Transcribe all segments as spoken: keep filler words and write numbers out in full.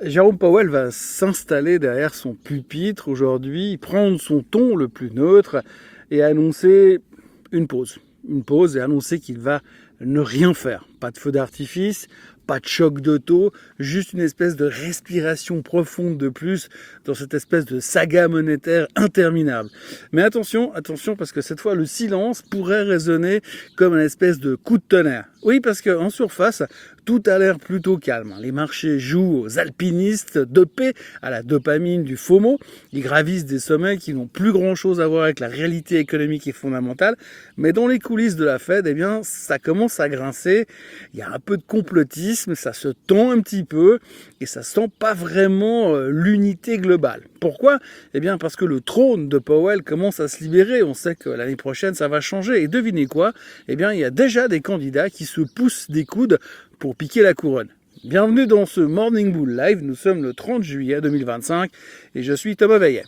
Jérôme Powell va s'installer derrière son pupitre aujourd'hui, prendre son ton le plus neutre et annoncer une pause. Une pause et annoncer qu'il va ne rien faire. Pas de feu d'artifice, pas de choc de taux, juste une espèce de respiration profonde de plus dans cette espèce de saga monétaire interminable. Mais attention, attention, parce que cette fois, le silence pourrait résonner comme une espèce de coup de tonnerre. Oui, parce qu'en surface, tout a l'air plutôt calme. Les marchés jouent aux alpinistes dopés à la dopamine du FOMO. Ils gravissent des sommets qui n'ont plus grand-chose à voir avec la réalité économique et fondamentale. Mais dans les coulisses de la Fed, eh bien, ça commence à grincer. Il y a un peu de complotisme, ça se tend un petit peu et ça sent pas vraiment euh, l'unité globale. Pourquoi ? Eh bien, parce que le trône de Powell commence à se libérer. On sait que l'année prochaine, ça va changer. Et devinez quoi ? Eh bien, il y a déjà des candidats qui se poussent des coudes pour piquer la couronne. Bienvenue dans ce Morning Bull Live. Nous sommes le trente juillet deux mille vingt-cinq et je suis Thomas Veillet.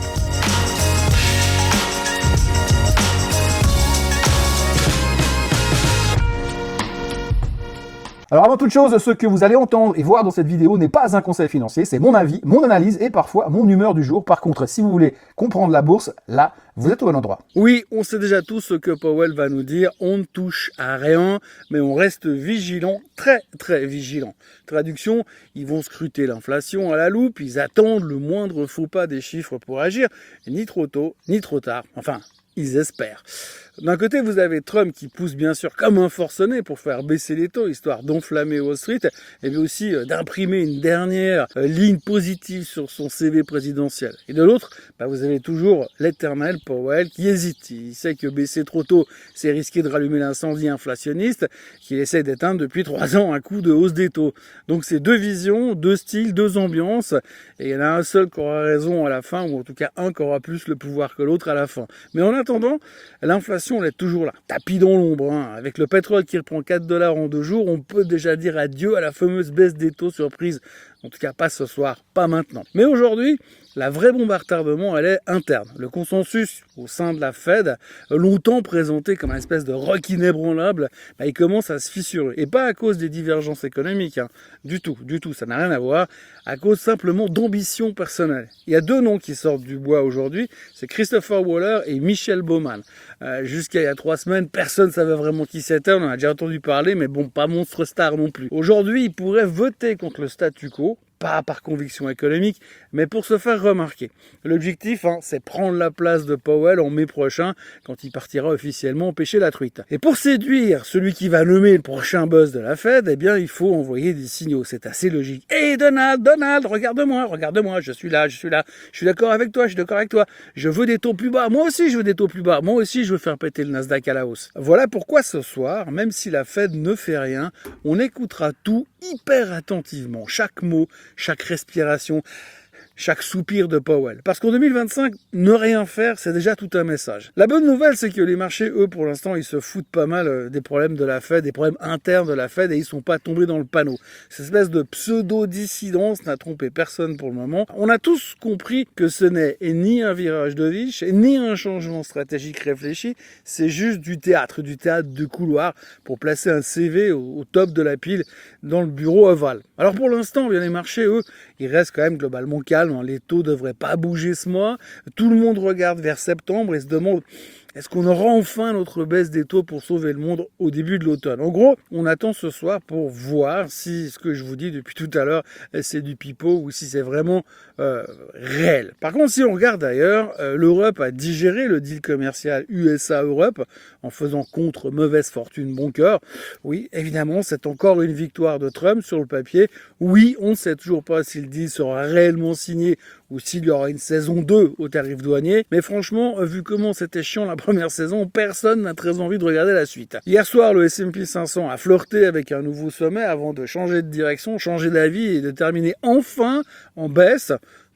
Alors avant toute chose, ce que vous allez entendre et voir dans cette vidéo n'est pas un conseil financier, c'est mon avis, mon analyse et parfois mon humeur du jour. Par contre, si vous voulez comprendre la bourse, là, vous êtes au bon endroit. Oui, on sait déjà tous ce que Powell va nous dire, on ne touche à rien, mais on reste vigilant, très très vigilant. Traduction, ils vont scruter l'inflation à la loupe, ils attendent le moindre faux pas des chiffres pour agir, ni trop tôt, ni trop tard, enfin, ils espèrent. D'un côté, vous avez Trump qui pousse bien sûr comme un forcené pour faire baisser les taux, histoire d'enflammer Wall Street, et puis aussi euh, d'imprimer une dernière euh, ligne positive sur son C V présidentiel. Et de l'autre, bah, vous avez toujours l'éternel Powell qui hésite. Il sait que baisser trop tôt, c'est risquer de rallumer l'incendie inflationniste qu'il essaie d'éteindre depuis trois ans à coup de hausse des taux. Donc c'est deux visions, deux styles, deux ambiances, et il y en a un seul qui aura raison à la fin, ou en tout cas un qui aura plus le pouvoir que l'autre à la fin. Mais en attendant, l'inflation elle est toujours là, tapis dans l'ombre. Hein. Avec le pétrole qui reprend quatre dollars en deux jours, on peut déjà dire adieu à la fameuse baisse des taux surprise. En tout cas, pas ce soir, pas maintenant. Mais aujourd'hui, la vraie bombe à retardement, elle est interne. Le consensus au sein de la Fed, longtemps présenté comme une espèce de roc inébranlable, bah, il commence à se fissurer. Et pas à cause des divergences économiques, hein. Du tout, du tout, ça n'a rien à voir. À cause simplement d'ambition personnelle. Il y a deux noms qui sortent du bois aujourd'hui, c'est Christopher Waller et Michelle Bowman. Euh, Jusqu'à il y a trois semaines, personne ne savait vraiment qui c'était, on en a déjà entendu parler, mais bon, pas monstre star non plus. Aujourd'hui, ils pourraient voter contre le statu quo, pas par conviction économique, mais pour se faire remarquer. L'objectif, hein, c'est prendre la place de Powell en mai prochain, quand il partira officiellement pêcher la truite. Et pour séduire celui qui va nommer le prochain boss de la Fed, eh bien, il faut envoyer des signaux. C'est assez logique. Hé, hey Donald, Donald, regarde-moi, regarde-moi, je suis là, je suis là, je suis d'accord avec toi, je suis d'accord avec toi. Je veux des taux plus bas. Moi aussi, je veux des taux plus bas. Moi aussi, je veux faire péter le Nasdaq à la hausse. Voilà pourquoi ce soir, même si la Fed ne fait rien, on écoutera tout hyper attentivement, chaque mot, chaque respiration, chaque soupir de Powell. Parce qu'en deux mille vingt-cinq, ne rien faire, c'est déjà tout un message. La bonne nouvelle, c'est que les marchés, eux, pour l'instant, ils se foutent pas mal des problèmes de la Fed, des problèmes internes de la Fed, et ils sont pas tombés dans le panneau. Cette espèce de pseudo-dissidence n'a trompé personne pour le moment. On a tous compris que ce n'est ni un virage de riche, ni un changement stratégique réfléchi, c'est juste du théâtre, du théâtre de couloir, pour placer un C V au, au top de la pile dans le bureau ovale. Alors pour l'instant, bien les marchés, eux, ils restent quand même globalement calmes. Les taux ne devraient pas bouger ce mois. Tout le monde regarde vers septembre et se demande est-ce qu'on aura enfin notre baisse des taux pour sauver le monde au début de l'automne. En gros, on attend ce soir pour voir si ce que je vous dis depuis tout à l'heure, c'est du pipeau ou si c'est vraiment euh, réel. Par contre, si on regarde ailleurs, euh, l'Europe a digéré le deal commercial U S A-Europe en faisant contre mauvaise fortune bon cœur. Oui, évidemment, c'est encore une victoire de Trump sur le papier. Oui, on ne sait toujours pas si le deal sera réellement signé ou s'il y aura une saison deux au tarif douanier. Mais franchement, vu comment c'était chiant la première saison, personne n'a très envie de regarder la suite. Hier soir, le S and P cinq cents a flirté avec un nouveau sommet avant de changer de direction, changer d'avis et de terminer enfin en baisse.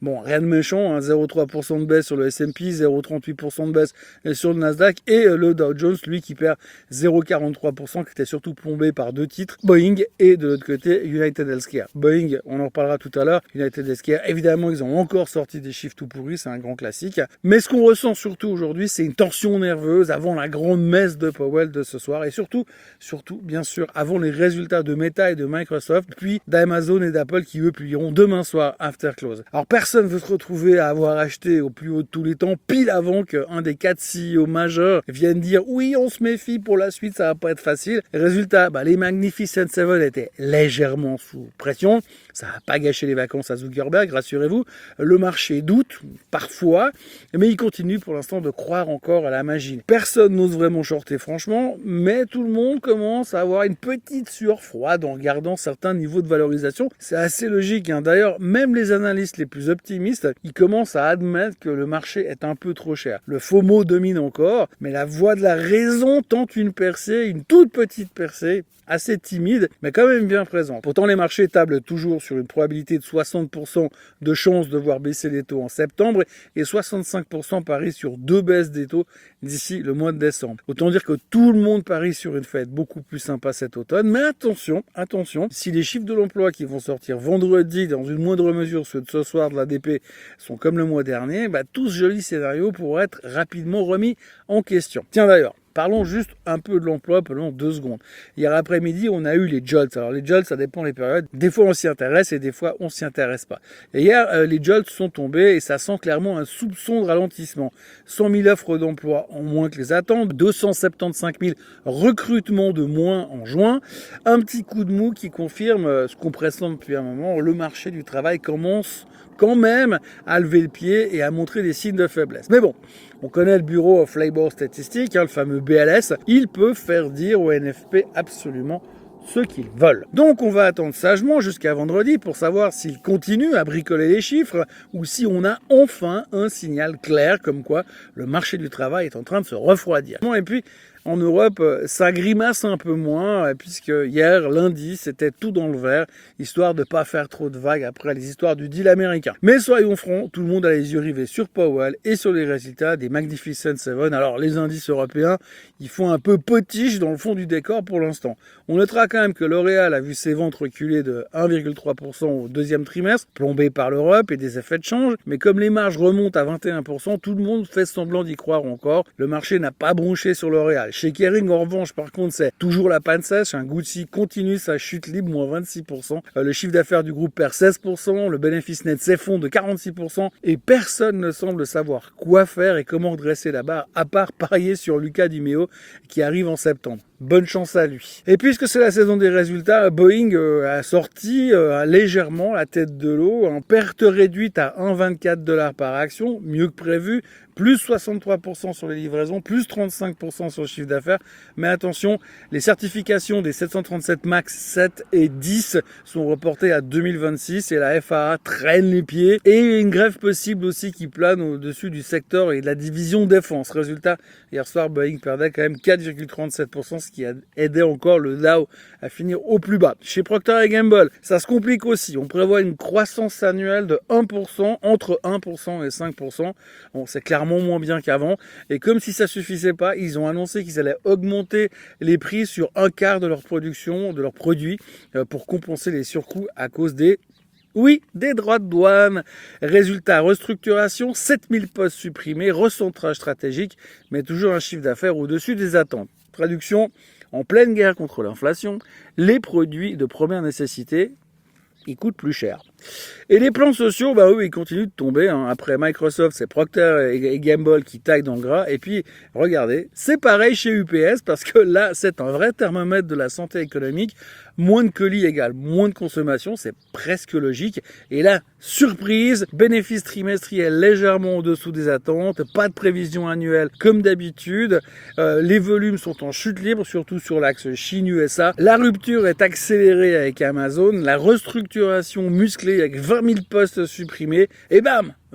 Bon, rien de méchant, hein, zéro virgule trois pour cent de baisse sur le S and P, zéro virgule trente-huit pour cent de baisse sur le Nasdaq, et le Dow Jones, lui, qui perd zéro virgule quarante-trois pour cent, qui était surtout plombé par deux titres, Boeing et de l'autre côté, United Healthcare. Boeing, on en reparlera tout à l'heure, United Healthcare, évidemment, ils ont encore sorti des chiffres tout pourris, c'est un grand classique. Mais ce qu'on ressent surtout aujourd'hui, c'est une tension nerveuse avant la grande messe de Powell de ce soir, et surtout, surtout, bien sûr, avant les résultats de Meta et de Microsoft, puis d'Amazon et d'Apple qui, eux, publieront demain soir, after close. Alors, personne veut se retrouver à avoir acheté au plus haut de tous les temps, pile avant qu'un des quatre C E O majeurs vienne dire « Oui, on se méfie pour la suite, ça va pas être facile ». Résultat, bah, les Magnificent Seven étaient légèrement sous pression. Ça n'a pas gâché les vacances à Zuckerberg, rassurez-vous. Le marché doute, parfois, mais il continue pour l'instant de croire encore à la magie. Personne n'ose vraiment shorter, franchement, mais tout le monde commence à avoir une petite sueur froide en regardant certains niveaux de valorisation. C'est assez logique, hein. D'ailleurs, même les analystes les plus optimistes, ils commencent à admettre que le marché est un peu trop cher. Le FOMO domine encore, mais la voix de la raison tente une percée, une toute petite percée, assez timide, mais quand même bien présente. Pourtant, les marchés tablent toujours sur une probabilité de soixante pour cent de chances de voir baisser les taux en septembre et soixante-cinq pour cent parient sur deux baisses des taux d'ici le mois de décembre. Autant dire que tout le monde parie sur une fête beaucoup plus sympa cet automne, mais attention, attention, si les chiffres de l'emploi qui vont sortir vendredi, dans une moindre mesure ceux de ce soir de l'A D P, sont comme le mois dernier, bah, tout ce joli scénario pourrait être rapidement remis en question. Tiens d'ailleurs, parlons juste un peu de l'emploi pendant deux secondes. Hier après-midi, on a eu les jolts. Alors les jolts, ça dépend des périodes. Des fois, on s'y intéresse et des fois, on s'y intéresse pas. Et hier, euh, les jolts sont tombés et ça sent clairement un soupçon de ralentissement. cent mille offres d'emploi en moins que les attentes, deux cent soixante-quinze mille recrutements de moins en juin. Un petit coup de mou qui confirme euh, ce qu'on pressent depuis un moment. Le marché du travail commence quand même à lever le pied et à montrer des signes de faiblesse. Mais bon, on connaît le Bureau of Labor Statistics, hein, le fameux B L S. Il peut faire dire au N F P absolument ce qu'ils veulent. Donc on va attendre sagement jusqu'à vendredi pour savoir s'ils continuent à bricoler les chiffres ou si on a enfin un signal clair comme quoi le marché du travail est en train de se refroidir. Et puis, en Europe, ça grimace un peu moins, puisque hier, lundi, c'était tout dans le vert, histoire de pas faire trop de vagues après les histoires du deal américain. Mais soyons francs, tout le monde a les yeux rivés sur Powell et sur les résultats des Magnificent Seven. Alors, les indices européens, ils font un peu potiche dans le fond du décor pour l'instant. On notera quand même que L'Oréal a vu ses ventes reculer de un virgule trois pour cent au deuxième trimestre, plombé par l'Europe et des effets de change. Mais comme les marges remontent à vingt et un pour cent, tout le monde fait semblant d'y croire encore. Le marché n'a pas bronché sur L'Oréal. Chez Kering, en revanche, par contre, c'est toujours la panne sèche. Un Gucci continue sa chute libre, moins vingt-six pour cent. Euh, le chiffre d'affaires du groupe perd seize pour cent. Le bénéfice net s'effondre de quarante-six pour cent. Et personne ne semble savoir quoi faire et comment dresser la barre, à part parier sur Luca Di Meo, qui arrive en septembre. Bonne chance à lui. Et puisque c'est la saison des résultats, Boeing euh, a sorti euh, légèrement la tête de l'eau, en perte réduite à un virgule vingt-quatre dollars par action, mieux que prévu, plus soixante-trois pour cent sur les livraisons, plus trente-cinq pour cent sur le chiffre d'affaires. Mais attention, les certifications des sept cent trente-sept MAX sept et dix sont reportées à deux mille vingt-six et la F A A traîne les pieds. Et une grève possible aussi qui plane au-dessus du secteur et de la division défense. Résultat, hier soir, Boeing perdait quand même quatre virgule trente-sept pour cent, ce qui a aidé encore le Dow à finir au plus bas. Chez Procter et Gamble, ça se complique aussi. On prévoit une croissance annuelle de un pour cent, entre un pour cent et cinq pour cent. Bon, c'est clairement moins bien qu'avant. Et comme si ça suffisait pas, ils ont annoncé qu'ils allaient augmenter les prix sur un quart de leur production, de leurs produits, pour compenser les surcoûts à cause des Oui, des droits de douane. Résultat, restructuration, sept mille postes supprimés, recentrage stratégique, mais toujours un chiffre d'affaires au-dessus des attentes. Traduction, en pleine guerre contre l'inflation, les produits de première nécessité, ils coûtent plus cher. Et les plans sociaux, bah eux, ils continuent de tomber. Hein. Après Microsoft, c'est Procter et Gamble qui taillent dans le gras. Et puis, regardez, c'est pareil chez U P S parce que là, c'est un vrai thermomètre de la santé économique. Moins de colis égale moins de consommation, c'est presque logique. Et là, surprise, bénéfice trimestriel légèrement au-dessous des attentes, pas de prévision annuelle comme d'habitude. Euh, les volumes sont en chute libre, surtout sur l'axe Chine-U S A. La rupture est accélérée avec Amazon, la restructuration musclée avec vingt mille postes supprimés. Et bam,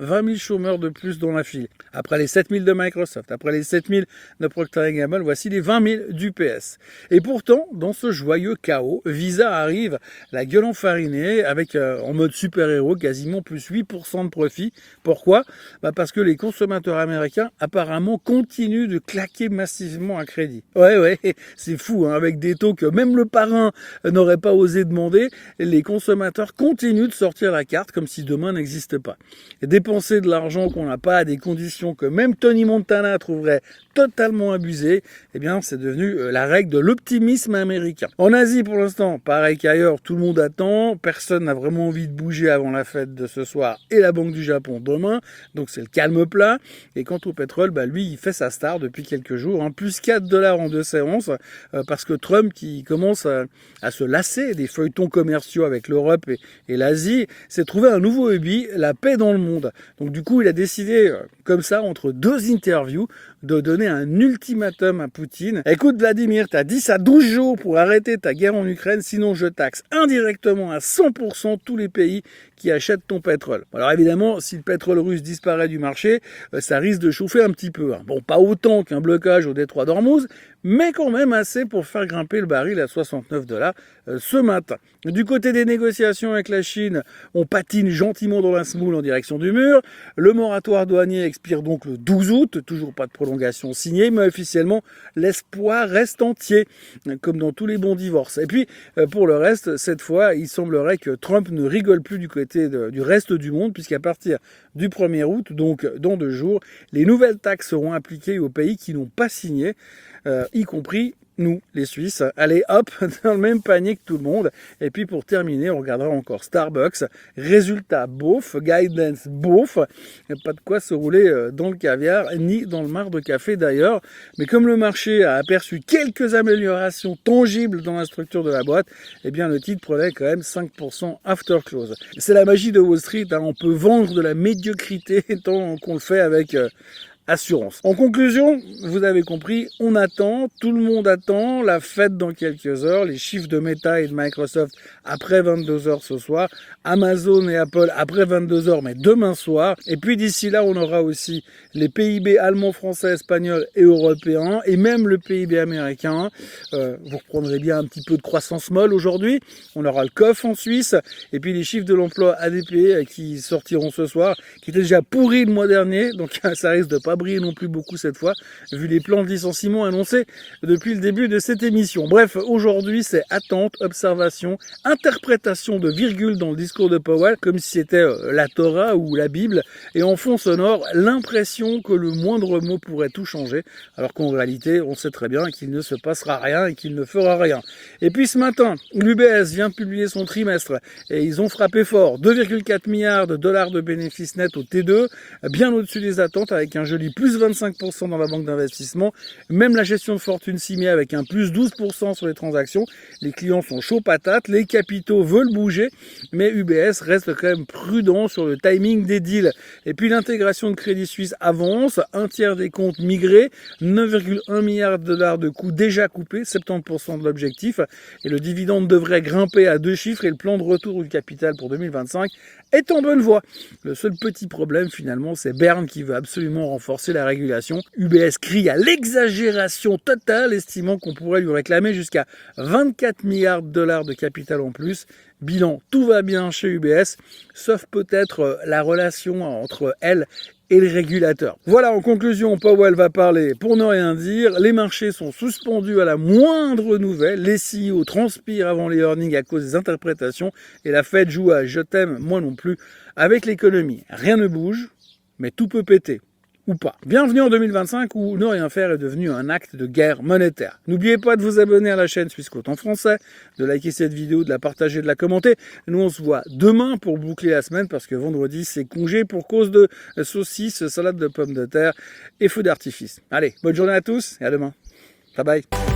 vingt mille chômeurs de plus dans la file. Après les sept mille de Microsoft, après les sept mille de Procter and Gamble, voici les vingt mille d'U P S. Et pourtant, dans ce joyeux chaos, Visa arrive la gueule enfarinée avec euh, en mode super-héros quasiment plus huit pour cent de profit. Pourquoi ? Bah parce que les consommateurs américains apparemment continuent de claquer massivement à crédit. Ouais, ouais, c'est fou, hein, avec des taux que même le parrain n'aurait pas osé demander, les consommateurs continuent de sortir la carte comme si demain n'existait pas. Et dépenser de l'argent qu'on n'a pas à des conditions que même Tony Montana trouverait totalement abusées, eh bien c'est devenu la règle de l'optimisme américain. En Asie pour l'instant, pareil qu'ailleurs, tout le monde attend, personne n'a vraiment envie de bouger avant la fête de ce soir et la Banque du Japon demain, donc c'est le calme plat. Et quant au pétrole, bah lui il fait sa star depuis quelques jours, hein, plus quatre dollars en deux séances, euh, parce que Trump qui commence à, à se lasser des feuilletons commerciaux avec l'Europe et, et l'Asie, s'est trouvé un nouveau hobby, la paix dans le monde. Donc du coup il a décidé, euh, comme ça, entre deux interviews, de donner un ultimatum à Poutine. Écoute Vladimir, t'as dix à douze jours pour arrêter ta guerre en Ukraine, sinon je taxe indirectement à cent pour cent tous les pays qui achètent ton pétrole. Alors évidemment, si le pétrole russe disparaît du marché, ça risque de chauffer un petit peu. Bon, pas autant qu'un blocage au détroit d'Ormuz, mais quand même assez pour faire grimper le baril à soixante-neuf dollars ce matin. Du côté des négociations avec la Chine, on patine gentiment dans la semoule en direction du mur. Le moratoire douanier expire donc le douze août, toujours pas de prolongation signée, mais officiellement, l'espoir reste entier, comme dans tous les bons divorces. Et puis, pour le reste, cette fois, il semblerait que Trump ne rigole plus du côté de, du reste du monde, puisqu'à partir du premier août, donc dans deux jours, les nouvelles taxes seront appliquées aux pays qui n'ont pas signé, euh, y compris nous, les Suisses. Allez, hop, dans le même panier que tout le monde. Et puis pour terminer, on regardera encore Starbucks. Résultat beauf, guidance beauf. Pas de quoi se rouler dans le caviar, ni dans le marc de café d'ailleurs. Mais comme le marché a aperçu quelques améliorations tangibles dans la structure de la boîte, eh bien le titre prenait quand même cinq pour cent after close. C'est la magie de Wall Street, hein. On peut vendre de la médiocrité tant qu'on le fait avec... Euh, assurance. En conclusion, vous avez compris, on attend, tout le monde attend, la fête dans quelques heures, les chiffres de Meta et de Microsoft après vingt-deux heures ce soir, Amazon et Apple après vingt-deux heures mais demain soir, et puis d'ici là on aura aussi les P I B allemands, français, espagnols et européens, et même le P I B américain. Euh, vous reprendrez bien un petit peu de croissance molle aujourd'hui, on aura le C O F en Suisse, et puis les chiffres de l'emploi A D P qui sortiront ce soir, qui étaient déjà pourris le mois dernier, donc ça risque de pas briller non plus beaucoup cette fois, vu les plans de licenciement annoncés depuis le début de cette émission. Bref, aujourd'hui, c'est attente, observation, interprétation de virgule dans le discours de Powell, comme si c'était la Torah ou la Bible, et en fond sonore, l'impression que le moindre mot pourrait tout changer, alors qu'en réalité, on sait très bien qu'il ne se passera rien et qu'il ne fera rien. Et puis ce matin, l'U B S vient publier son trimestre, et ils ont frappé fort, deux virgule quatre milliards de dollars de bénéfices nets au T deux, bien au-dessus des attentes, avec un joli plus vingt-cinq pour cent dans la banque d'investissement. Même la gestion de fortune s'y met avec un plus douze pour cent sur les transactions. Les clients sont chauds patates, les capitaux veulent bouger, mais U B S reste quand même prudent sur le timing des deals. Et puis l'intégration de Crédit Suisse avance, un tiers des comptes migrés, neuf virgule un milliards de dollars de coûts déjà coupés, soixante-dix pour cent de l'objectif, et le dividende devrait grimper à deux chiffres et le plan de retour du capital pour deux mille vingt-cinq est en bonne voie. Le seul petit problème finalement, c'est Berne qui veut absolument renforcer la régulation. U B S crie à l'exagération totale, estimant qu'on pourrait lui réclamer jusqu'à vingt-quatre milliards de dollars de capital en plus. Bilan, tout va bien chez U B S, sauf peut-être la relation entre elle et le régulateur. Voilà, en conclusion, Powell va parler pour ne rien dire. Les marchés sont suspendus à la moindre nouvelle. Les C E O transpirent avant les earnings à cause des interprétations. Et la Fed joue à je t'aime, moi non plus. Avec l'économie, rien ne bouge, mais tout peut péter. Ou pas. Bienvenue en deux mille vingt-cinq où ne rien faire est devenu un acte de guerre monétaire. N'oubliez pas de vous abonner à la chaîne Swissquote en français, de liker cette vidéo, de la partager, de la commenter. Nous on se voit demain pour boucler la semaine parce que vendredi c'est congé pour cause de saucisses, salade de pommes de terre et feux d'artifice. Allez, bonne journée à tous et à demain. Bye bye.